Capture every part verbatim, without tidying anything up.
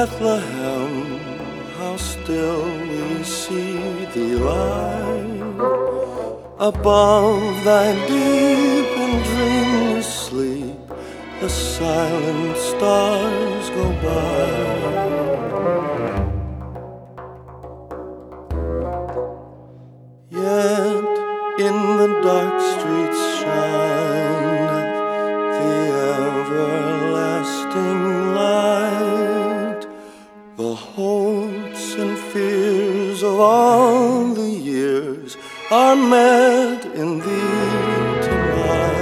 Bethlehem, how still we see thee lie above thy deep and dreamless sleep. The silent stars go by. Yet in the dark streets shine the everlasting light. The hopes and fears of all the years are met in thee tonight.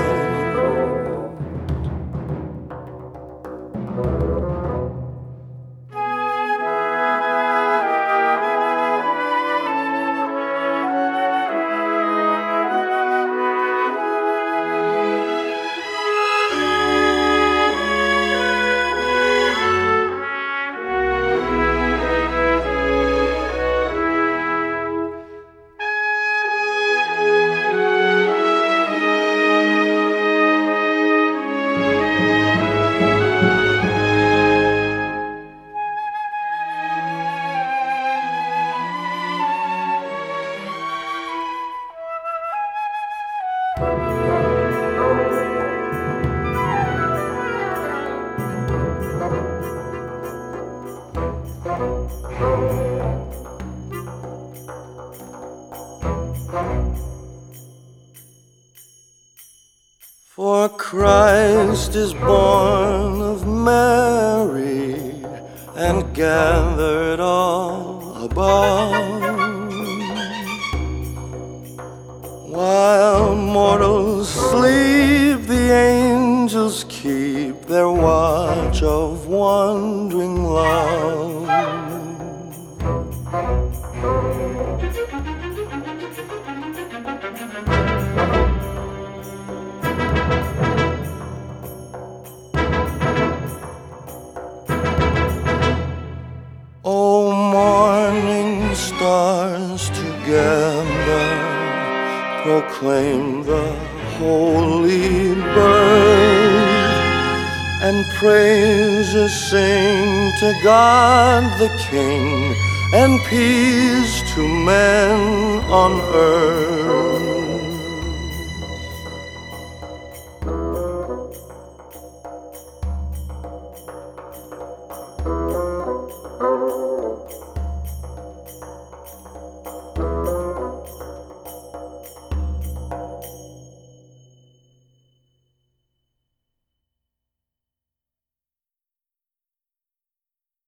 For Christ is born of Mary and gathered all above. While mortals sleep, the angels keep their watch of wondering love. O morning stars together proclaim the holy birth, and praises sing to God the King, and peace to men on earth.